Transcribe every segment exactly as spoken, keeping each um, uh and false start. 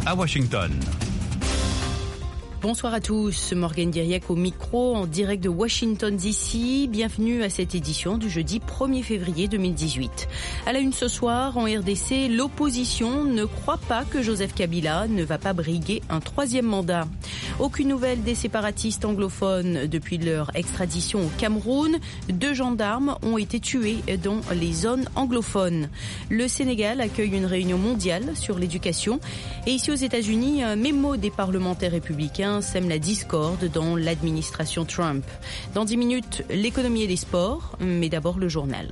à Washington. Bonsoir à tous, Morgane Diriac au micro, en direct de Washington D C. Bienvenue à cette édition du jeudi premier février deux mille dix-huit. À la une ce soir, en R D C, l'opposition ne croit pas que Joseph Kabila ne va pas briguer un troisième mandat. Aucune nouvelle des séparatistes anglophones depuis leur extradition au Cameroun. Deux gendarmes ont été tués dans les zones anglophones. Le Sénégal accueille une réunion mondiale sur l'éducation. Et ici aux États-Unis, un mémo des parlementaires républicains sème la discorde dans l'administration Trump. Dans dix minutes, l'économie et les sports, mais d'abord le journal.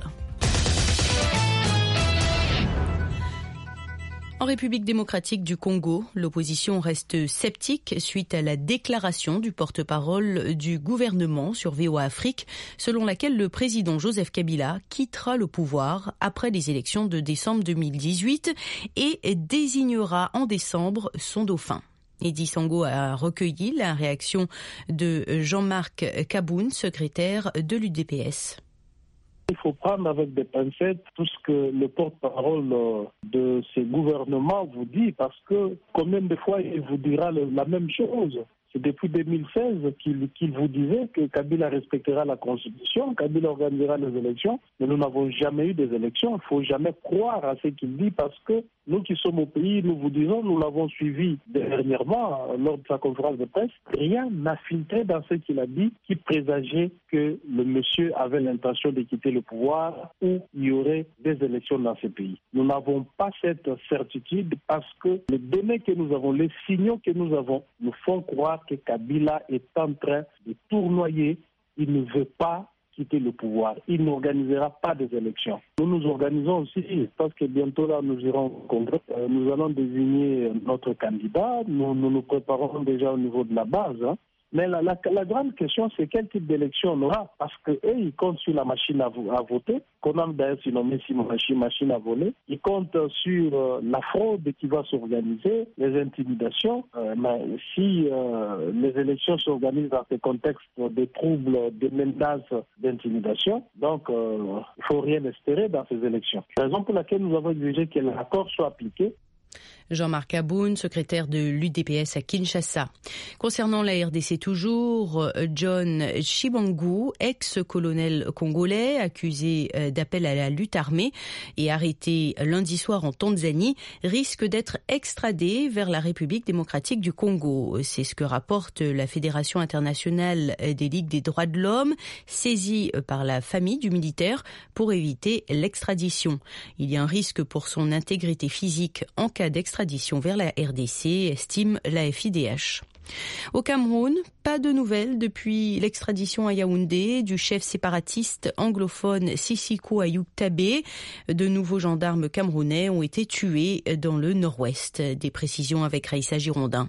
En République démocratique du Congo, l'opposition reste sceptique suite à la déclaration du porte-parole du gouvernement sur V O A Afrique, selon laquelle le président Joseph Kabila quittera le pouvoir après les élections de décembre deux mille dix-huit et désignera en décembre son dauphin. Eddy Sango a recueilli la réaction de Jean-Marc Kaboun, secrétaire de l'U D P S. Il faut prendre avec des pincettes tout ce que le porte-parole de ce gouvernement vous dit, parce que combien de fois il vous dira la même chose. C'est depuis deux mille seize qu'il, qu'il vous disait que Kabila respectera la Constitution, Kabila organisera les élections, mais nous n'avons jamais eu des élections. Il ne faut jamais croire à ce qu'il dit, parce que nous qui sommes au pays, nous vous disons, nous l'avons suivi dernièrement lors de sa conférence de presse, rien n'a filtré dans ce qu'il a dit qui présageait que le monsieur avait l'intention de quitter le pouvoir ou il y aurait des élections dans ce pays. Nous n'avons pas cette certitude parce que les données que nous avons, les signaux que nous avons, nous font croire que Kabila est en train de tournoyer. Il ne veut pas quitter le pouvoir. Il n'organisera pas des élections. Nous nous organisons aussi parce que bientôt là nous irons au Congrès. Euh, nous allons désigner notre candidat. Nous, nous nous préparons déjà au niveau de la base. Hein. Mais la, la, la grande question, c'est quel type d'élection on aura, parce qu'eux, ils comptent sur la machine à, à voter, qu'on a d'ailleurs surnommé si machine, machine à voler. Ils comptent sur euh, la fraude qui va s'organiser, les intimidations. Euh, mais si euh, les élections s'organisent dans ce contexte de troubles, de menaces, d'intimidation, donc euh, il ne faut rien espérer dans ces élections. C'est la raison pour laquelle nous avons exigé que l'accord soit appliqué. Jean-Marc Kaboun, secrétaire de l'U D P S à Kinshasa. Concernant la R D C toujours, John Chibangu, ex-colonel congolais, accusé d'appel à la lutte armée et arrêté lundi soir en Tanzanie, risque d'être extradé vers la République démocratique du Congo. C'est ce que rapporte la Fédération internationale des ligues des droits de l'homme, saisie par la famille du militaire pour éviter l'extradition. Il y a un risque pour son intégrité physique en cas d'extradition vers la R D C, estime la F I D H. Au Cameroun, pas de nouvelles depuis l'extradition à Yaoundé du chef séparatiste anglophone Sisiku Ayuk-Tabé. De nouveaux gendarmes camerounais ont été tués dans le nord-ouest. Des précisions avec Raïssa Girondin.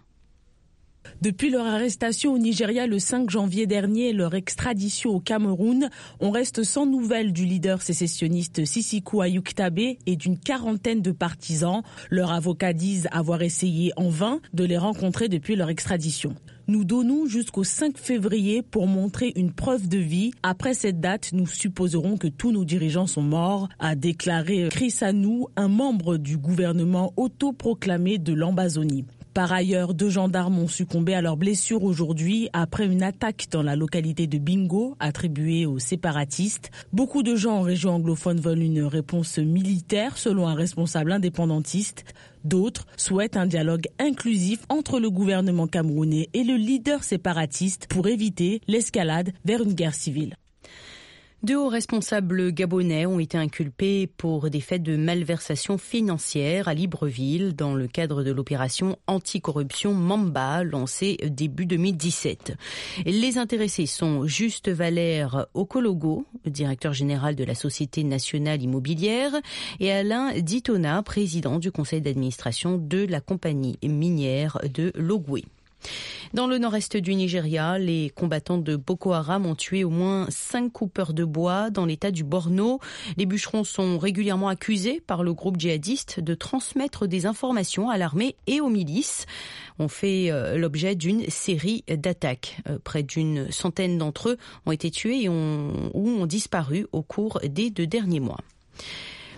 Depuis leur arrestation au Nigeria le cinq janvier dernier et leur extradition au Cameroun, on reste sans nouvelles du leader sécessionniste Sisiku Ayuk-Tabé et d'une quarantaine de partisans. Leurs avocats disent avoir essayé en vain de les rencontrer depuis leur extradition. Nous donnons jusqu'au cinq février pour montrer une preuve de vie. Après cette date, nous supposerons que tous nos dirigeants sont morts, a déclaré Chris Anou, un membre du gouvernement autoproclamé de l'Ambazonie. Par ailleurs, deux gendarmes ont succombé à leurs blessures aujourd'hui après une attaque dans la localité de Bingo, attribuée aux séparatistes. Beaucoup de gens en région anglophone veulent une réponse militaire, selon un responsable indépendantiste. D'autres souhaitent un dialogue inclusif entre le gouvernement camerounais et le leader séparatiste pour éviter l'escalade vers une guerre civile. Deux hauts responsables gabonais ont été inculpés pour des faits de malversation financière à Libreville dans le cadre de l'opération anticorruption Mamba lancée début deux mille dix-sept. Les intéressés sont Juste Valère Okologo, directeur général de la Société nationale immobilière, et Alain Ditona, président du conseil d'administration de la compagnie minière de Logoué. Dans le nord-est du Nigeria, les combattants de Boko Haram ont tué au moins cinq coupeurs de bois dans l'état du Borno. Les bûcherons sont régulièrement accusés par le groupe djihadiste de transmettre des informations à l'armée et aux milices. On fait l'objet d'une série d'attaques. Près d'une centaine d'entre eux ont été tués et ont, ou ont disparu au cours des deux derniers mois.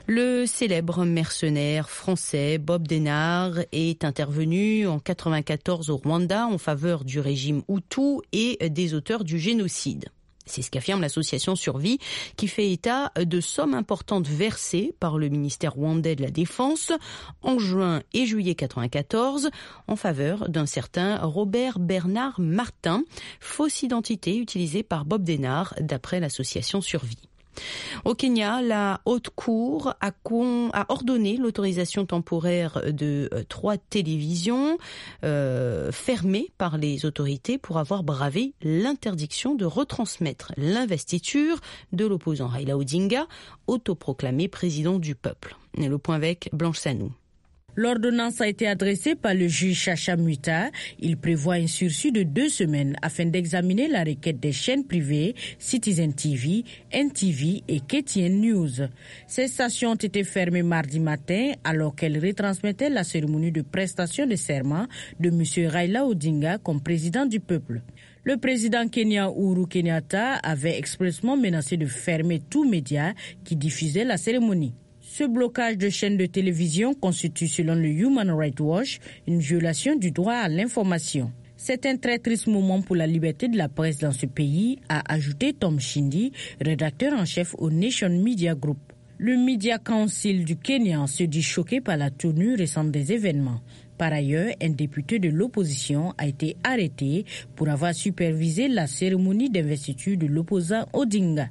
Le célèbre mercenaire français Bob Denard est intervenu en quatre-vingt-quatorze au Rwanda en faveur du régime Hutu et des auteurs du génocide. C'est ce qu'affirme l'association Survie, qui fait état de sommes importantes versées par le ministère rwandais de la Défense en juin et juillet quatre-vingt-quatorze en faveur d'un certain Robert Bernard Martin, fausse identité utilisée par Bob Denard d'après l'association Survie. Au Kenya, la Haute Cour a, con, a ordonné l'autorisation temporaire de euh, trois télévisions euh, fermées par les autorités pour avoir bravé l'interdiction de retransmettre l'investiture de l'opposant Raila Odinga, autoproclamé président du peuple. Et le point avec Blanche Sanou. L'ordonnance a été adressée par le juge Chacha Muta. Il prévoit un sursis de deux semaines afin d'examiner la requête des chaînes privées Citizen T V, N T V et K T N News. Ces stations ont été fermées mardi matin alors qu'elles retransmettaient la cérémonie de prestation de serment de M. Raila Odinga comme président du peuple. Le président kenyan Uhuru Kenyatta avait expressément menacé de fermer tout média qui diffusait la cérémonie. Ce blocage de chaînes de télévision constitue, selon le Human Rights Watch, une violation du droit à l'information. C'est un très triste moment pour la liberté de la presse dans ce pays, a ajouté Tom Shindi, rédacteur en chef au Nation Media Group. Le Media Council du Kenya se dit choqué par la tenue récente des événements. Par ailleurs, un député de l'opposition a été arrêté pour avoir supervisé la cérémonie d'investiture de l'opposant Odinga.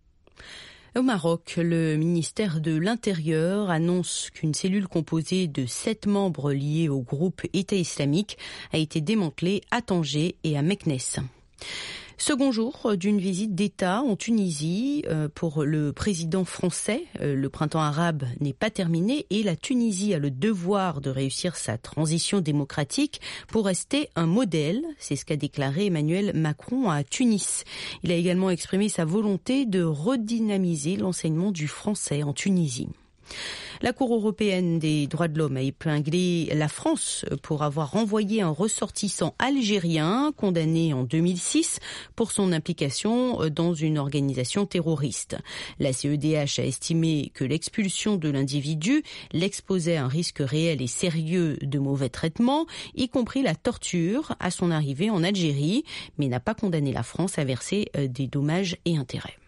Au Maroc, le ministère de l'Intérieur annonce qu'une cellule composée de sept membres liés au groupe État islamique a été démantelée à Tanger et à Meknès. Second jour d'une visite d'État en Tunisie pour le président français. Le printemps arabe n'est pas terminé et la Tunisie a le devoir de réussir sa transition démocratique pour rester un modèle. C'est ce qu'a déclaré Emmanuel Macron à Tunis. Il a également exprimé sa volonté de redynamiser l'enseignement du français en Tunisie. La Cour européenne des droits de l'homme a épinglé la France pour avoir renvoyé un ressortissant algérien condamné en deux mille six pour son implication dans une organisation terroriste. La C E D H a estimé que l'expulsion de l'individu l'exposait à un risque réel et sérieux de mauvais traitements, y compris la torture à son arrivée en Algérie, mais n'a pas condamné la France à verser des dommages et intérêts.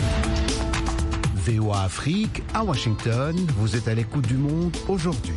V O A Afrique, à Washington, vous êtes à l'écoute du monde aujourd'hui.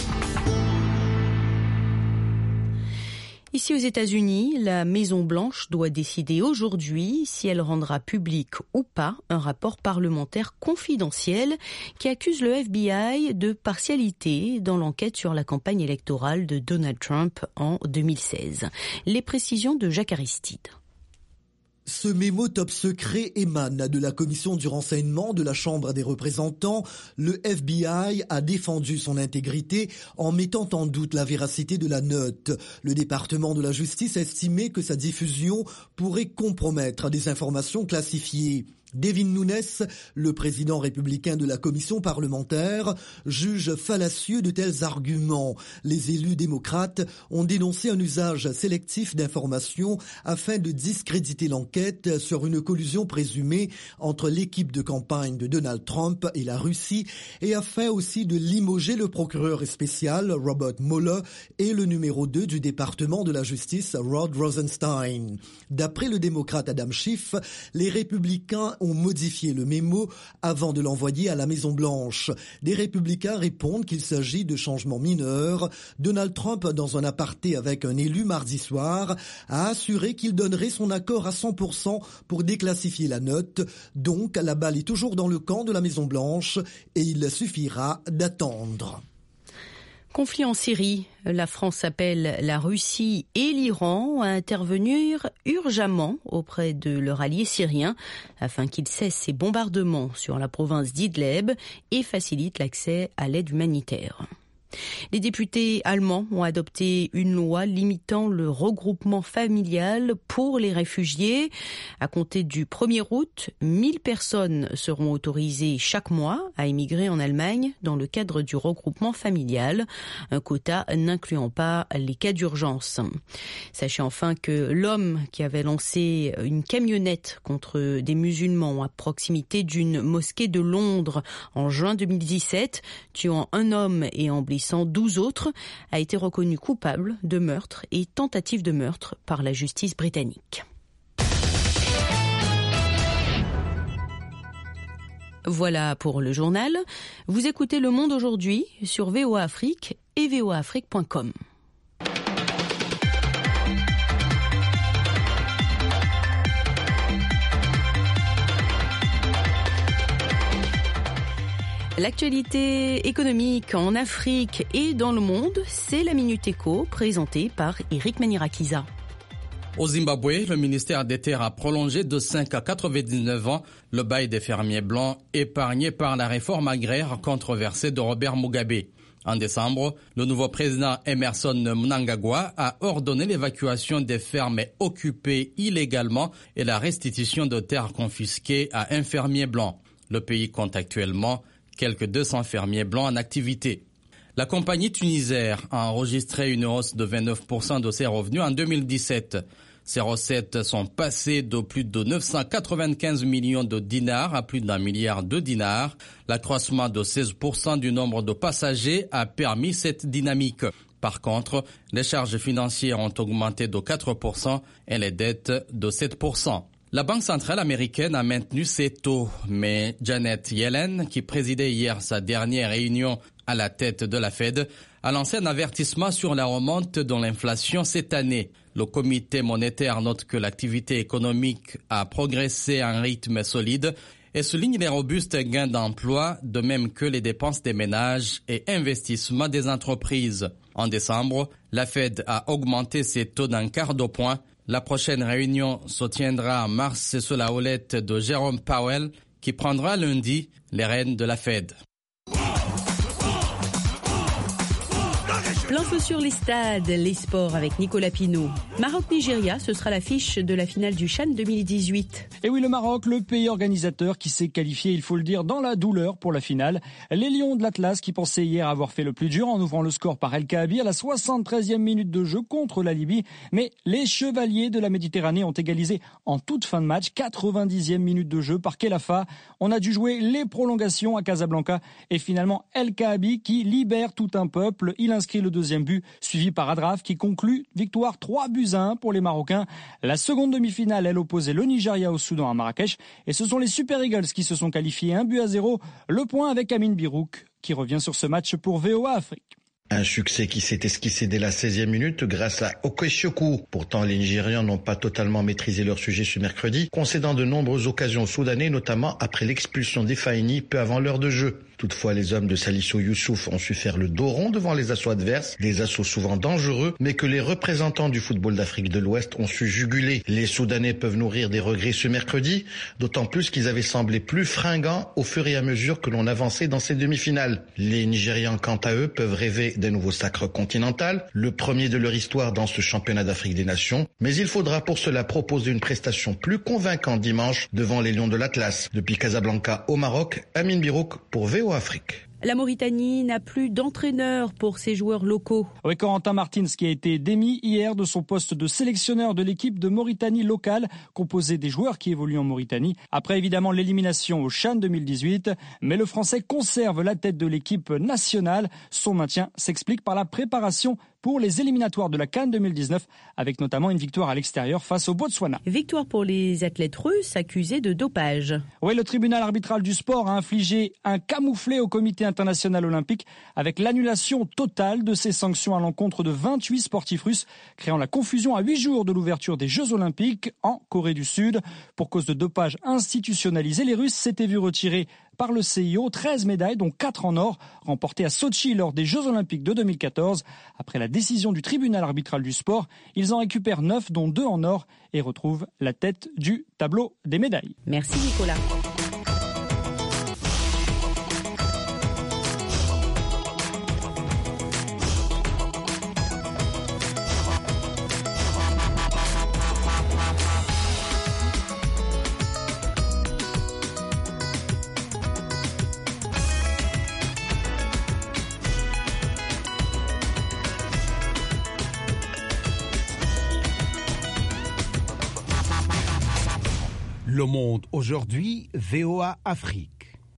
Ici aux États-Unis, la Maison-Blanche doit décider aujourd'hui si elle rendra public ou pas un rapport parlementaire confidentiel qui accuse le F B I de partialité dans l'enquête sur la campagne électorale de Donald Trump en deux mille seize. Les précisions de Jacques Aristide. Ce mémo top secret émane de la commission du renseignement de la Chambre des représentants. Le F B I a défendu son intégrité en mettant en doute la véracité de la note. Le département de la justice a estimé que sa diffusion pourrait compromettre des informations classifiées. Devin Nunes, le président républicain de la commission parlementaire, juge fallacieux de tels arguments. Les élus démocrates ont dénoncé un usage sélectif d'informations afin de discréditer l'enquête sur une collusion présumée entre l'équipe de campagne de Donald Trump et la Russie et afin aussi de limoger le procureur spécial Robert Mueller et le numéro deux du département de la justice Rod Rosenstein. D'après le démocrate Adam Schiff, les républicains ont modifié le mémo avant de l'envoyer à la Maison-Blanche. Des républicains répondent qu'il s'agit de changements mineurs. Donald Trump, dans un aparté avec un élu mardi soir, a assuré qu'il donnerait son accord à cent pour cent pour déclassifier la note. Donc, la balle est toujours dans le camp de la Maison-Blanche et il suffira d'attendre. Conflit en Syrie, la France appelle la Russie et l'Iran à intervenir urgemment auprès de leur allié syrien afin qu'ils cessent ces bombardements sur la province d'Idleb et facilitent l'accès à l'aide humanitaire. Les députés allemands ont adopté une loi limitant le regroupement familial pour les réfugiés. À compter du premier août, mille personnes seront autorisées chaque mois à émigrer en Allemagne dans le cadre du regroupement familial, un quota n'incluant pas les cas d'urgence. Sachez enfin que l'homme qui avait lancé une camionnette contre des musulmans à proximité d'une mosquée de Londres en juin deux mille dix-sept, tuant un homme et en blessant douze autres, a été reconnu coupable de meurtre et tentative de meurtre par la justice britannique. Voilà pour le journal. Vous écoutez Le Monde aujourd'hui sur V O A Afrique et v o a afrique point com. L'actualité économique en Afrique et dans le monde, c'est la Minute Éco présentée par Eric Manirakiza. Au Zimbabwe, le ministère des Terres a prolongé de cinq à quatre-vingt-dix-neuf ans le bail des fermiers blancs épargnés par la réforme agraire controversée de Robert Mugabe. En décembre, le nouveau président Emerson Mnangagwa a ordonné l'évacuation des fermes occupées illégalement et la restitution de terres confisquées à un fermier blanc. Le pays compte actuellement quelques deux cents fermiers blancs en activité. La compagnie Tunisair a enregistré une hausse de vingt-neuf pour cent de ses revenus en deux mille dix-sept. Ses recettes sont passées de plus de neuf cent quatre-vingt-quinze millions de dinars à plus d'un milliard de dinars. L'accroissement de seize pour cent du nombre de passagers a permis cette dynamique. Par contre, les charges financières ont augmenté de quatre pour cent et les dettes de sept pour cent. La Banque centrale américaine a maintenu ses taux, mais Janet Yellen, qui présidait hier sa dernière réunion à la tête de la Fed, a lancé un avertissement sur la remonte de l'inflation cette année. Le comité monétaire note que l'activité économique a progressé à un rythme solide et souligne les robustes gains d'emploi, de même que les dépenses des ménages et investissements des entreprises. En décembre, la Fed a augmenté ses taux d'un quart de point. La prochaine réunion se tiendra en mars sous la houlette de Jerome Powell, qui prendra lundi les rênes de la Fed. Plein feu sur les stades, les sports avec Nicolas Pinault. Maroc-Nigeria, ce sera l'affiche de la finale du CHAN deux mille dix-huit. Et oui, le Maroc, le pays organisateur qui s'est qualifié, il faut le dire, dans la douleur pour la finale. Les Lions de l'Atlas qui pensaient hier avoir fait le plus dur en ouvrant le score par El Kaabi à la soixante-treizième minute de jeu contre la Libye. Mais les Chevaliers de la Méditerranée ont égalisé en toute fin de match, quatre-vingt-dixième minute de jeu par Kelafa. On a dû jouer les prolongations à Casablanca et finalement El Kaabi qui libère tout un peuple. Il inscrit le deuxième but, suivi par Adraf qui conclut victoire trois buts à un pour les Marocains. La seconde demi-finale, elle opposait le Nigeria au Soudan à Marrakech. Et ce sont les Super Eagles qui se sont qualifiés un but à zéro. Le point avec Amin Birouk qui revient sur ce match pour V O A Afrique. Un succès qui s'est esquissé dès la seizième minute grâce à Okechukwu. Pourtant, les Nigérians n'ont pas totalement maîtrisé leur sujet ce mercredi, concédant de nombreuses occasions aux Soudanais, notamment après l'expulsion d'Effaini peu avant l'heure de jeu. Toutefois, les hommes de Salisu Youssouf ont su faire le dos rond devant les assauts adverses, des assauts souvent dangereux, mais que les représentants du football d'Afrique de l'Ouest ont su juguler. Les Soudanais peuvent nourrir des regrets ce mercredi, d'autant plus qu'ils avaient semblé plus fringants au fur et à mesure que l'on avançait dans ces demi-finales. Les Nigérians, quant à eux, peuvent rêver d'un nouveau sacre continental, le premier de leur histoire dans ce championnat d'Afrique des Nations, mais il faudra pour cela proposer une prestation plus convaincante dimanche devant les Lions de l'Atlas. Depuis Casablanca au Maroc, Amin Birouk pour V O A Afrique. La Mauritanie n'a plus d'entraîneur pour ses joueurs locaux. Oui, Corentin Martins qui a été démis hier de son poste de sélectionneur de l'équipe de Mauritanie locale, composée des joueurs qui évoluent en Mauritanie. Après évidemment l'élimination au CHAN deux mille dix-huit, mais le Français conserve la tête de l'équipe nationale. Son maintien s'explique par la préparation pour les éliminatoires de la CAN deux mille dix-neuf, avec notamment une victoire à l'extérieur face au Botswana. Victoire pour les athlètes russes accusés de dopage. Oui, le tribunal arbitral du sport a infligé un camouflet au comité international olympique avec l'annulation totale de ses sanctions à l'encontre de vingt-huit sportifs russes, créant la confusion à huit jours de l'ouverture des Jeux olympiques en Corée du Sud. Pour cause de dopage institutionnalisé, les Russes s'étaient vus retirer par le C I O treize médailles, dont quatre en or, remportées à Sochi lors des Jeux olympiques de deux mille quatorze. Après la décision du tribunal arbitral du sport, ils en récupèrent neuf, dont deux en or, et retrouvent la tête du tableau des médailles. Merci Nicolas. Le Monde aujourd'hui, V O A Afrique.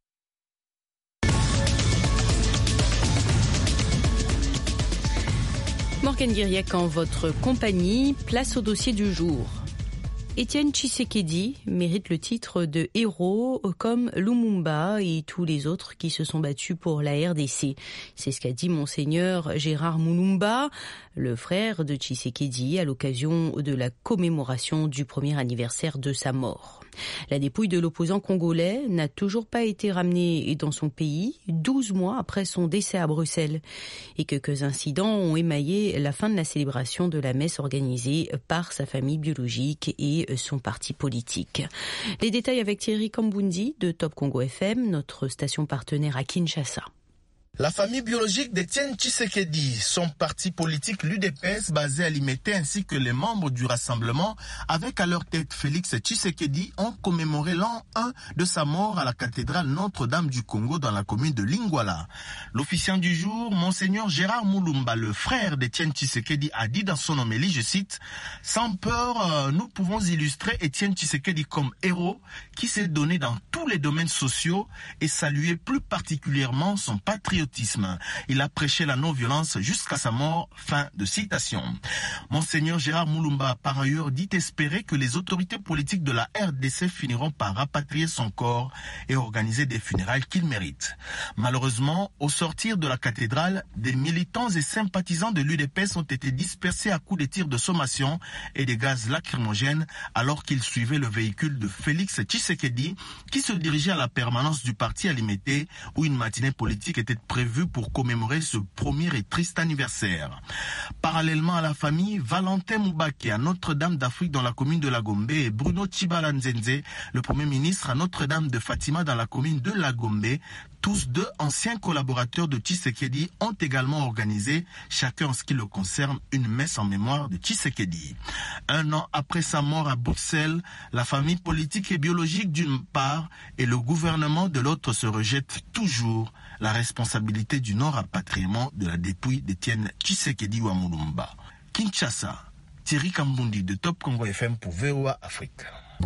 Morgane Guiriac en votre compagnie, place au dossier du jour. Étienne Tshisekedi mérite le titre de héros comme Lumumba et tous les autres qui se sont battus pour la R D C. C'est ce qu'a dit Monseigneur Gérard Mulumba, le frère de Tshisekedi, à l'occasion de la commémoration du premier anniversaire de sa mort. La dépouille de l'opposant congolais n'a toujours pas été ramenée dans son pays, douze mois après son décès à Bruxelles. Et quelques incidents ont émaillé la fin de la célébration de la messe organisée par sa famille biologique et son parti politique. Les détails avec Thierry Kambundi de Top Congo F M, notre station partenaire à Kinshasa. La famille biologique d'Étienne Tshisekedi, son parti politique l'U D P S basé à Limete ainsi que les membres du rassemblement avec à leur tête Félix Tshisekedi ont commémoré l'an un de sa mort à la cathédrale Notre-Dame du Congo dans la commune de Lingwala. L'officiant du jour, Monseigneur Gérard Mulumba, le frère d'Étienne Tshisekedi, a dit dans son homélie, je cite, « Sans peur, nous pouvons illustrer Étienne Tshisekedi comme héros qui s'est donné dans tous les domaines sociaux et saluer plus particulièrement son patriotisme. Il a prêché la non-violence jusqu'à sa mort. » Fin de citation. Monseigneur Gérard Mulumba a par ailleurs dit espérer que les autorités politiques de la R D C finiront par rapatrier son corps et organiser des funérailles qu'il mérite. Malheureusement, au sortir de la cathédrale, des militants et sympathisants de l'U D P S ont été dispersés à coups de tirs de sommation et des gaz lacrymogènes alors qu'ils suivaient le véhicule de Félix Tshisekedi qui se dirigeait à la permanence du parti à Limete où une matinée politique était prévu pour commémorer ce premier et triste anniversaire. Parallèlement à la famille, Valentin Moubake à Notre-Dame d'Afrique dans la commune de Lagombe et Bruno Tshibala Nzenze, le premier ministre à Notre-Dame de Fatima dans la commune de Lagombe, tous deux anciens collaborateurs de Tshisekedi, ont également organisé, chacun en ce qui le concerne, une messe en mémoire de Tshisekedi. Un an après sa mort à Bruxelles, la famille politique et biologique d'une part et le gouvernement de l'autre se rejettent toujours la responsabilité du non-rapatriement de la dépouille d'Étienne Tshisekedi wa Mulumba. Kinshasa, Thierry Kambundi de Top Congo F M pour V O A Afrique.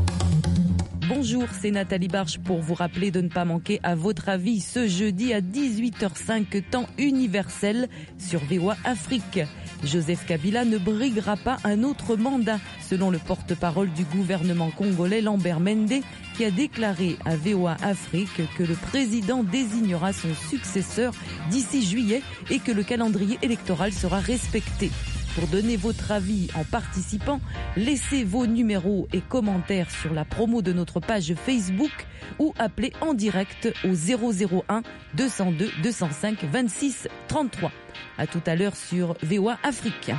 Bonjour, c'est Nathalie Barche pour vous rappeler de ne pas manquer à votre avis ce jeudi à dix-huit heures cinq temps universel sur V O A Afrique. Joseph Kabila ne briguera pas un autre mandat, selon le porte-parole du gouvernement congolais Lambert Mende, qui a déclaré à V O A Afrique que le président désignera son successeur d'ici juillet et que le calendrier électoral sera respecté. Pour donner votre avis en participant, laissez vos numéros et commentaires sur la promo de notre page Facebook ou appelez en direct au zéro zéro un deux zéro deux deux zéro cinq vingt-six trente-trois. À tout à l'heure sur V O A Afrique.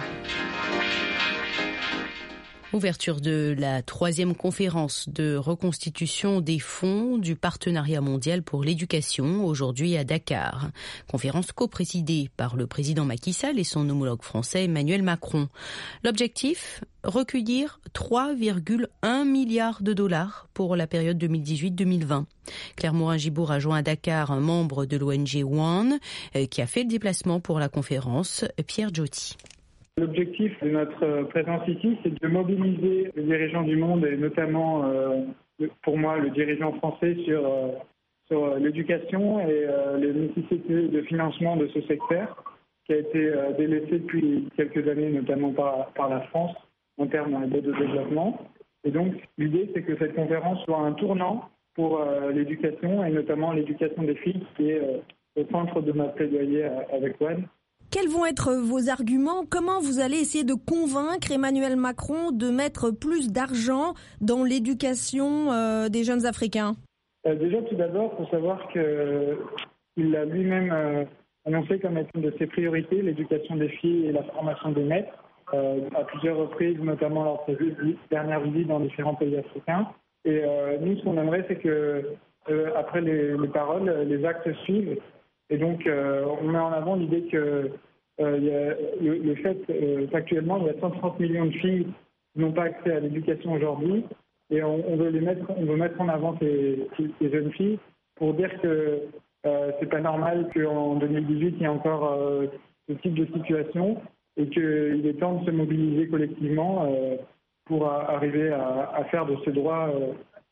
Ouverture de la troisième conférence de reconstitution des fonds du Partenariat mondial pour l'éducation, aujourd'hui à Dakar. Conférence coprésidée par le président Macky Sall et son homologue français Emmanuel Macron. L'objectif, recueillir trois virgule un milliards de dollars pour la période deux mille dix-huit deux mille vingt. Claire Morin-Gibour a joint à Dakar un membre de l'O N G One qui a fait le déplacement pour la conférence, Pierre Djotti. L'objectif de notre présence ici, c'est de mobiliser les dirigeants du monde et notamment, euh, pour moi, le dirigeant français sur, euh, sur l'éducation et euh, les nécessités de financement de ce secteur qui a été euh, délaissé depuis quelques années, notamment par, par la France en termes d'aide au développement. Et donc, l'idée, c'est que cette conférence soit un tournant pour euh, l'éducation et notamment l'éducation des filles qui est euh, au centre de ma plaidoyer avec One. Quels vont être vos arguments ? Comment vous allez essayer de convaincre Emmanuel Macron de mettre plus d'argent dans l'éducation euh, des jeunes Africains ? euh, Déjà, tout d'abord, il faut savoir qu'il a lui-même euh, annoncé comme étant une de ses priorités l'éducation des filles et la formation des maîtres, euh, à plusieurs reprises, notamment lors de ses dernières visites dans différents pays africains. Et euh, nous, ce qu'on aimerait, c'est que euh, après les, les paroles, les actes suivent. Et donc, euh, on met en avant l'idée que euh, y a le, le fait euh, qu'actuellement, il y a cent trente millions de filles qui n'ont pas accès à l'éducation aujourd'hui. Et on, on veut les mettre, on veut mettre en avant ces, ces jeunes filles pour dire que euh, c'est pas normal qu'en deux mille dix-huit, il y ait encore euh, ce type de situation et qu'il est temps de se mobiliser collectivement euh, pour a, arriver à, à faire de ce droit euh,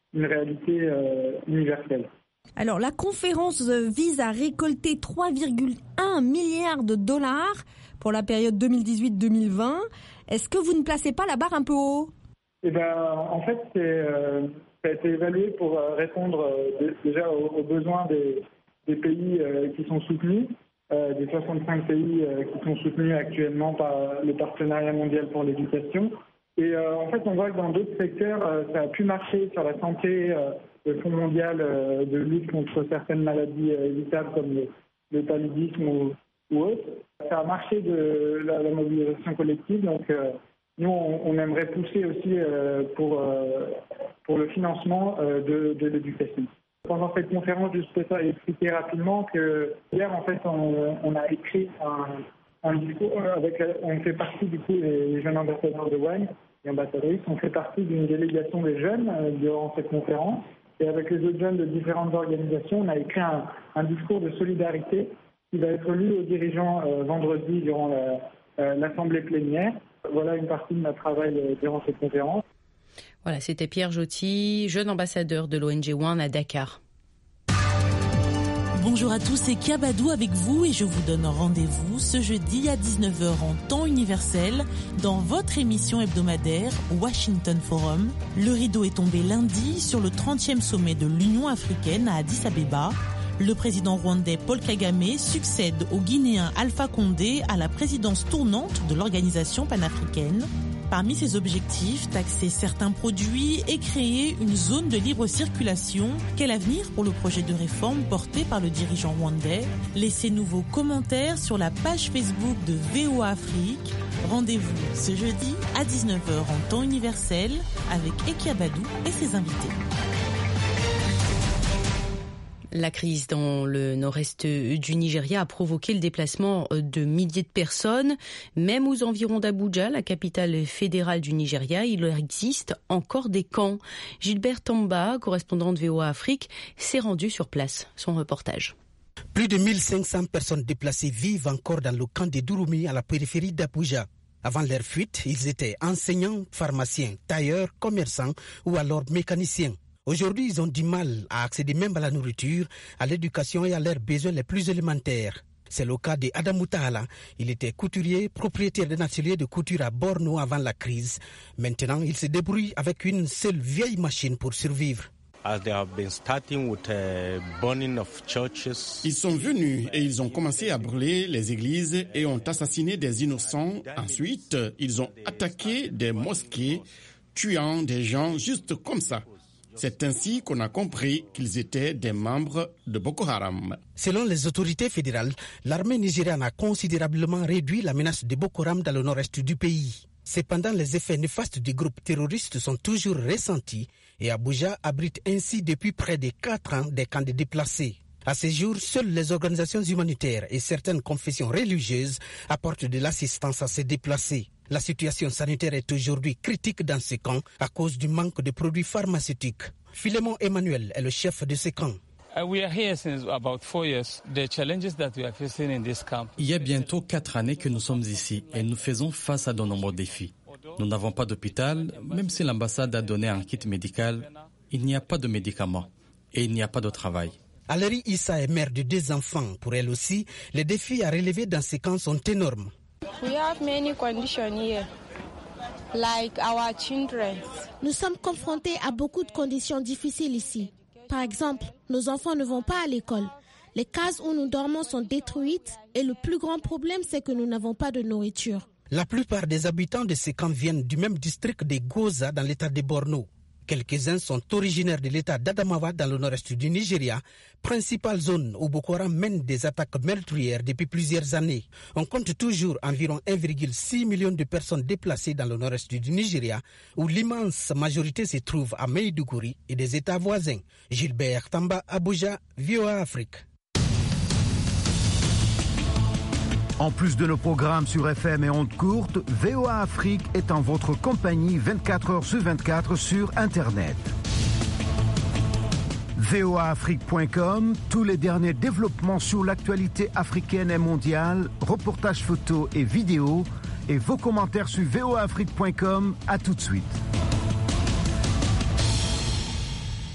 une réalité euh, universelle. Alors, la conférence vise à récolter trois virgule un milliards de dollars pour la période deux mille dix-huit deux mille vingt. Est-ce que vous ne placez pas la barre un peu haut ? Eh ben, en fait, c'est, euh, ça a été évalué pour euh, répondre euh, déjà aux, aux besoins des, des pays euh, qui sont soutenus, euh, des soixante-cinq pays euh, qui sont soutenus actuellement par le Partenariat mondial pour l'éducation. Et euh, en fait, on voit que dans d'autres secteurs, euh, ça a pu marcher sur la santé, euh, le Fonds mondial euh, de lutte contre certaines maladies euh, évitables comme le, le paludisme ou, ou autre. Ça a marché de la, la mobilisation collective, donc euh, nous, on, on aimerait pousser aussi euh, pour, euh, pour le financement euh, de, de l'éducation. Pendant cette conférence, je souhaiterais expliquer rapidement que hier, en fait, on, on a écrit un, un discours avec, on fait partie du coup les jeunes ambassadeurs de WAN et ambassadrices, on fait partie d'une délégation des jeunes euh, durant cette conférence. Et avec les autres jeunes de différentes organisations, on a écrit un, un discours de solidarité qui va être lu aux dirigeants euh, vendredi durant la, euh, l'assemblée plénière. Voilà une partie de notre travail euh, durant cette conférence. Voilà, c'était Pierre Joty, jeune ambassadeur de l'O N G WAN à Dakar. Bonjour à tous, c'est Kiabadou avec vous et je vous donne rendez-vous ce jeudi à dix-neuf heures en temps universel dans votre émission hebdomadaire Washington Forum. Le rideau est tombé lundi sur le trentième sommet de l'Union africaine à Addis Abeba. Le président rwandais Paul Kagame succède au Guinéen Alpha Condé à la présidence tournante de l'organisation panafricaine. Parmi ses objectifs, taxer certains produits et créer une zone de libre circulation. Quel avenir pour le projet de réforme porté par le dirigeant rwandais ? Laissez-nous vos commentaires sur la page Facebook de V O A Afrique. Rendez-vous ce jeudi à dix-neuf heures en temps universel avec Ekiabadou et ses invités. La crise dans le nord-est du Nigeria a provoqué le déplacement de milliers de personnes. Même aux environs d'Abuja, la capitale fédérale du Nigeria, il existe encore des camps. Gilbert Tamba, correspondant de V O A Afrique, s'est rendu sur place. Son reportage. Plus de mille cinq cents personnes déplacées vivent encore dans le camp de Durumi à la périphérie d'Abuja. Avant leur fuite, ils étaient enseignants, pharmaciens, tailleurs, commerçants ou alors mécaniciens. Aujourd'hui, ils ont du mal à accéder même à la nourriture, à l'éducation et à leurs besoins les plus élémentaires. C'est le cas de Adamou Tahala. Il était couturier, propriétaire d'un atelier de couture à Borno avant la crise. Maintenant, il se débrouille avec une seule vieille machine pour survivre. Ils sont venus et ils ont commencé à brûler les églises et ont assassiné des innocents. Ensuite, ils ont attaqué des mosquées, tuant des gens juste comme ça. C'est ainsi qu'on a compris qu'ils étaient des membres de Boko Haram. Selon les autorités fédérales, l'armée nigériane a considérablement réduit la menace de Boko Haram dans le nord-est du pays. Cependant, les effets néfastes du groupe terroriste sont toujours ressentis et Abuja abrite ainsi depuis près de quatre ans des camps de déplacés. À ce jour, seules les organisations humanitaires et certaines confessions religieuses apportent de l'assistance à ces déplacés. La situation sanitaire est aujourd'hui critique dans ces camps à cause du manque de produits pharmaceutiques. Philémon Emmanuel est le chef de ces camps. Il y a bientôt quatre années que nous sommes ici et nous faisons face à de nombreux défis. Nous n'avons pas d'hôpital, même si l'ambassade a donné un kit médical, il n'y a pas de médicaments et il n'y a pas de travail. Aleri Issa est mère de deux enfants. Pour elle aussi, les défis à relever dans ces camps sont énormes. Nous sommes confrontés à beaucoup de conditions difficiles ici. Par exemple, nos enfants ne vont pas à l'école. Les cases où nous dormons sont détruites et le plus grand problème, c'est que nous n'avons pas de nourriture. La plupart des habitants de ces camps viennent du même district de Goza dans l'état de Borno. Quelques-uns sont originaires de l'état d'Adamawa dans le nord-est du Nigeria, principale zone où Boko Haram mène des attaques meurtrières depuis plusieurs années. On compte toujours environ un virgule six million de personnes déplacées dans le nord-est du Nigeria, où l'immense majorité se trouve à Maiduguri et des états voisins. Gilbert Tamba, Abuja, V O A Afrique. En plus de nos programmes sur F M et ondes courtes, V O A Afrique est en votre compagnie vingt-quatre heures sur vingt-quatre sur Internet. V O A Afrique point com, tous les derniers développements sur l'actualité africaine et mondiale, reportages photos et vidéos, et vos commentaires sur V O A Afrique point com. À tout de suite.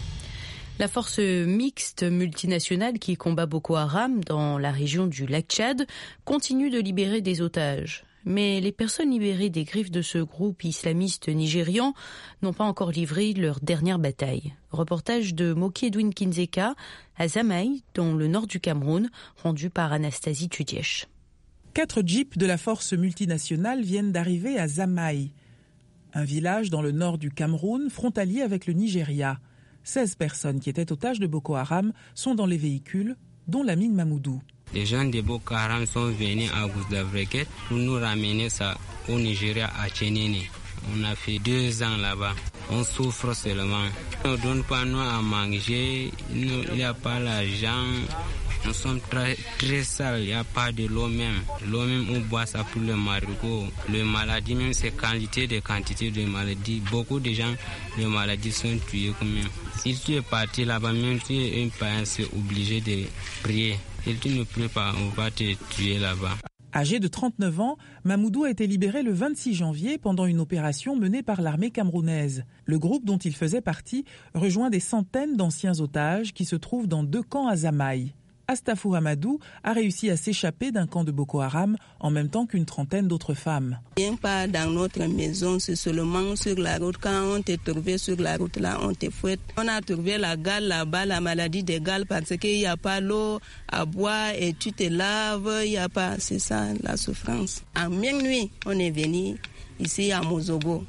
La force mixte multinationale qui combat Boko Haram dans la région du lac Tchad continue de libérer des otages. Mais les personnes libérées des griffes de ce groupe islamiste nigérian n'ont pas encore livré leur dernière bataille. Reportage de Moki Edwin Kinzeka à Zamaï, dans le nord du Cameroun, rendu par Anastasie Tudièche. Quatre jeeps de la force multinationale viennent d'arriver à Zamaï, un village dans le nord du Cameroun, frontalier avec le Nigeria. seize personnes qui étaient otages de Boko Haram sont dans les véhicules, dont Lamine Mamoudou. Les gens de Boko Haram sont venus à Gousdavreket pour nous ramener ça au Nigeria, à Tchénéné. On a fait deux ans là-bas. On souffre seulement. On ne donne pas nous à manger, il n'y a pas l'argent. Nous sommes très, très sales, il n'y a pas de l'eau même. L'eau même, on boit ça pour le marigot. Le maladie même, c'est quantité de quantité de maladies. Beaucoup de gens, les maladies sont tuées quand même. Si tu es parti là-bas, même si tu es un parent, c'est obligé de prier. Si tu ne pries pas, on va te tuer là-bas. Âgé de trente-neuf ans, Mamoudou a été libéré le vingt-six janvier pendant une opération menée par l'armée camerounaise. Le groupe dont il faisait partie rejoint des centaines d'anciens otages qui se trouvent dans deux camps à Zamaï. Astafou Amadou a réussi à s'échapper d'un camp de Boko Haram en même temps qu'une trentaine d'autres femmes. Viens pas dans notre maison, c'est seulement sur la route. Quand on t'est trouvé sur la route, là, on te fouette. On a trouvé la gale là-bas, la maladie des gales, parce qu'il n'y a pas l'eau à boire et tu te laves, il n'y a pas, c'est ça la souffrance. En même nuit, on est venu ici à Mozogo.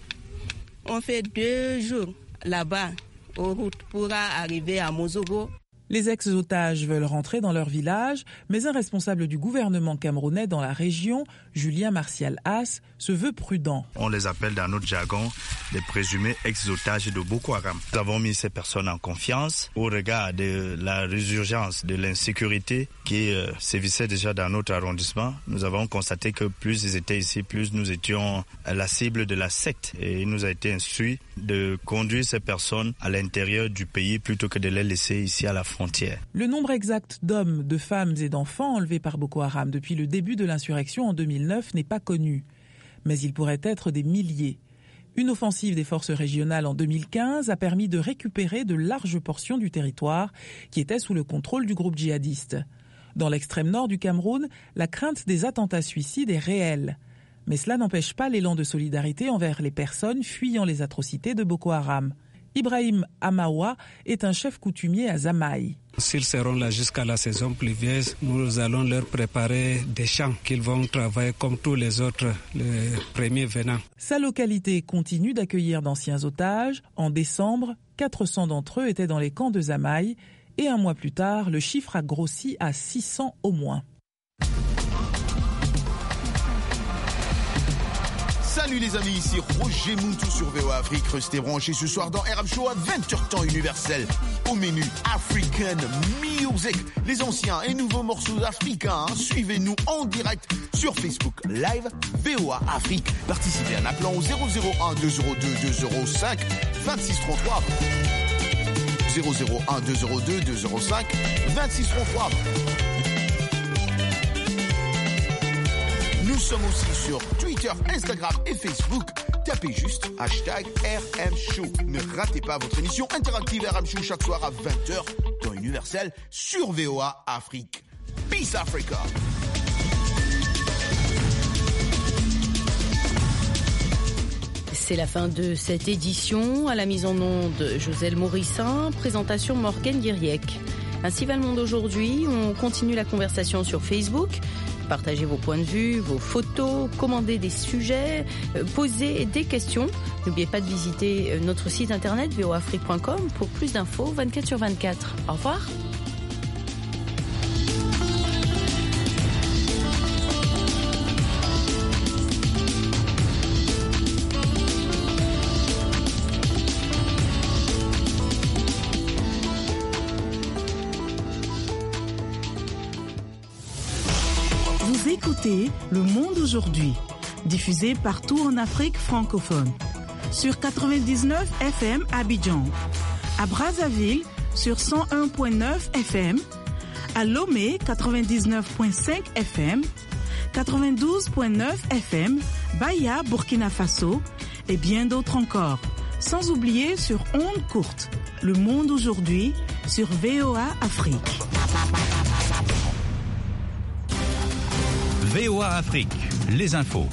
On fait deux jours là-bas, aux routes, pour arriver à Mozogo. Les ex-otages veulent rentrer dans leur village, mais un responsable du gouvernement camerounais dans la région, Julien Martial Haas, se veut prudent. On les appelle dans notre jargon les présumés ex-otages de Boko Haram. Nous avons mis ces personnes en confiance au regard de la résurgence de l'insécurité qui euh, sévissait déjà dans notre arrondissement. Nous avons constaté que plus ils étaient ici, plus nous étions la cible de la secte. Et il nous a été instruit de conduire ces personnes à l'intérieur du pays plutôt que de les laisser ici à la frontière. Le nombre exact d'hommes, de femmes et d'enfants enlevés par Boko Haram depuis le début de l'insurrection en deux mille neuf n'est pas connu. Mais il pourrait être des milliers. Une offensive des forces régionales en deux mille quinze a permis de récupérer de larges portions du territoire qui était sous le contrôle du groupe djihadiste. Dans l'extrême nord du Cameroun, la crainte des attentats suicides est réelle. Mais cela n'empêche pas l'élan de solidarité envers les personnes fuyant les atrocités de Boko Haram. Ibrahim Amawa est un chef coutumier à Zamaï. S'ils seront là jusqu'à la saison pluvieuse, nous allons leur préparer des champs qu'ils vont travailler comme tous les autres, les premiers venants. Sa localité continue d'accueillir d'anciens otages. En décembre, quatre cents d'entre eux étaient dans les camps de Zamaï et un mois plus tard, le chiffre a grossi à six cents au moins. Salut les amis, ici Roger Moutou sur V O A Afrique. Restez branchés ce soir dans R M Show à vingt heures temps universel. Au menu African Music, les anciens et nouveaux morceaux africains. Suivez-nous en direct sur Facebook Live V O A Afrique. Participez en appelant au zéro zéro un deux zéro deux deux zéro cinq vingt-six trente-trois. zéro zéro un deux zéro deux deux zéro cinq vingt-six trente-trois. Nous sommes aussi sur Twitter, Instagram et Facebook. Tapez juste hashtag R M Show. Ne ratez pas votre émission interactive R M Show chaque soir à vingt heures dans Universel sur V O A Afrique. Peace Africa. C'est la fin de cette édition. À la mise en onde, Joselle Morissin. Présentation, Morgane Guiriec. Ainsi va le monde aujourd'hui. On continue la conversation sur Facebook. Partagez vos points de vue, vos photos, commandez des sujets, euh, posez des questions. N'oubliez pas de visiter notre site internet v o afrique point com pour plus d'infos vingt-quatre sur vingt-quatre. Au revoir. Écoutez Le Monde aujourd'hui, diffusé partout en Afrique francophone. Sur quatre-vingt-dix-neuf F M à Abidjan, à Brazzaville sur cent un virgule neuf F M, à Lomé quatre-vingt-dix-neuf virgule cinq F M, quatre-vingt-douze virgule neuf F M, Baya, Burkina Faso et bien d'autres encore. Sans oublier sur ondes courtes, Le Monde aujourd'hui, sur V O A Afrique. V O A Afrique, les infos.